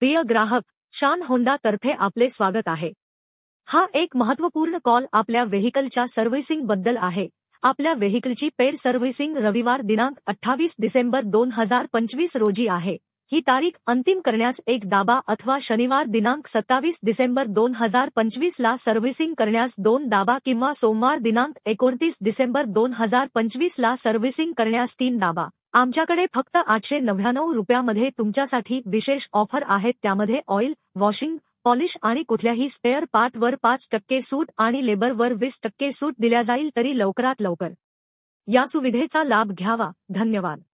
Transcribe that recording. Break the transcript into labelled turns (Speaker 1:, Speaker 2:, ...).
Speaker 1: प्रिय ग्राहक, शान होंडा तर्फे आपले स्वागत आहे। हा एक महत्त्वपूर्ण कॉल आपल्या व्हेइकलच्या सर्व्हिसिंग बद्दल आहे। आपल्या व्हेइकलची पेड सर्व्हिसिंग रविवार दिनांक 28 डिसेंबर 2025 रोजी आहे। ही तारीख अंतिम करण्यास एक दाबा अथवा शनिवार दिनांक 27 डिसेंबर 2025 ला सर्व्हिसिंग करण्यास 2 दाबा किंवा सोमवार दिनांक 29 डिसेंबर 2025 ला सर्व्हिसिंग करण्यास 3 दाबा। आमच्याकडे फक्त 899 रुपयामध्ये तुमच्यासाठी विशेष ऑफर आहेत, त्यामध्ये ऑइल, वॉशिंग, पॉलिश आणि कुठल्याही स्पेअर पार्टवर 5% सूट आणि लेबरवर 20% सूट दिल्या जाईल, तरी लवकरात लवकर या सुविधेचा लाभ घ्यावा। धन्यवाद।